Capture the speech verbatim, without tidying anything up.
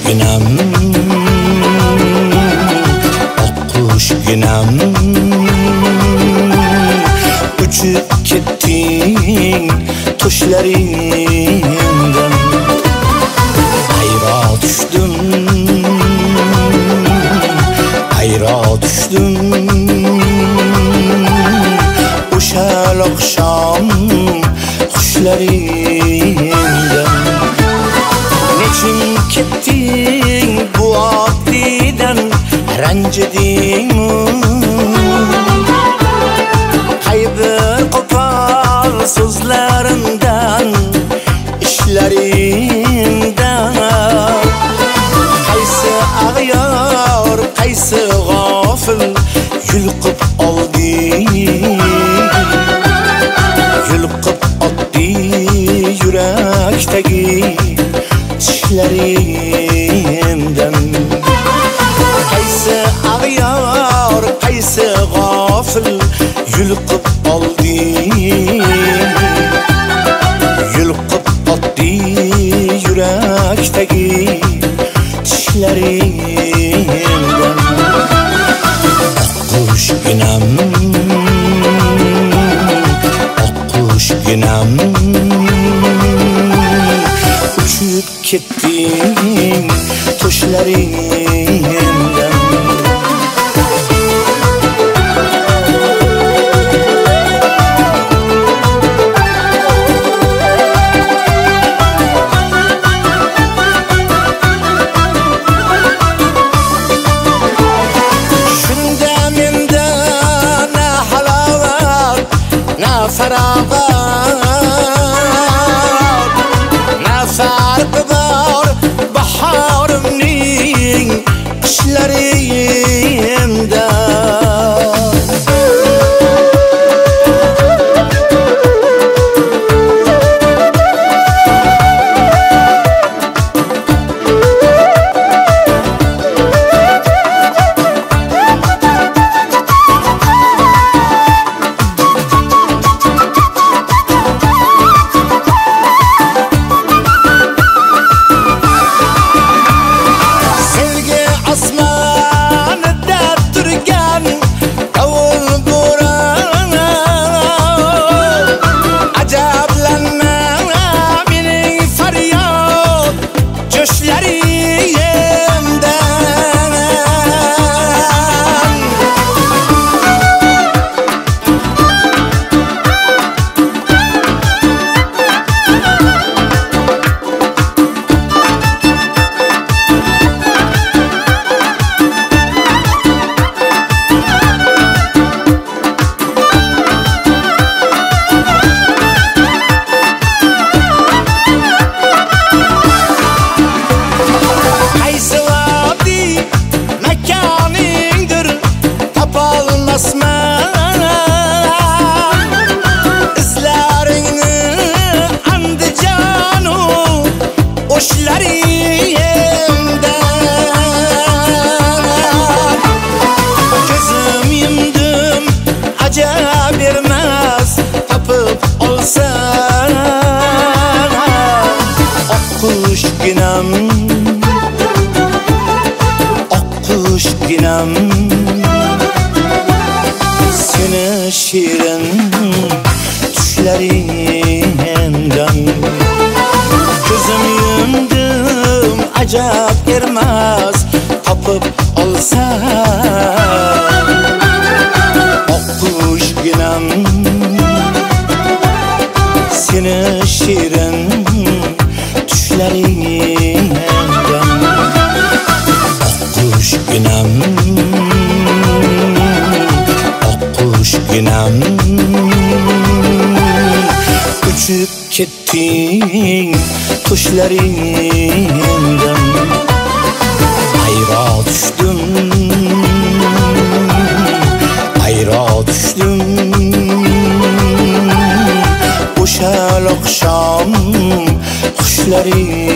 ginam, oqqush ginam, uchib ketding tushlaringdan. Ayro tushdim, ayro tushdim, o'sha oqshom xushlaringdan. Nechun ketding bu oddidan, ranjidingmi? Qaybir qo'pol so'zlarimdan, ishlaringdan. Qaysi ag'yor, qaysi g'ofil yulqib olding, yulqib otdi yurakdagi tishlaringdan. Qaysi ag'yor, qaysi g'ofil yulqib olding, yulqib otdi yurakdagi tishlaringdan. Oqqush ginam, oqqush ginam, uchib ketding tushlaringdan. Shunda menda na halovat, na farog'at, na farq bor bahorimning qishlaringda. Gözüm yumdum, acab bermas topib olsan. Oqqush ginam, oqqush ginam, seni shirin tushlaringdan. Gözüm yumdum, acab bermas topib olsan. Oqqush ginam, seni shirin tushlaringdan. Oqqush ginam, oqqush ginam, uchib ketding tushlaringdan. Ayro tushdim, ayro tushdim, o'sha oqshom xushlaringdan.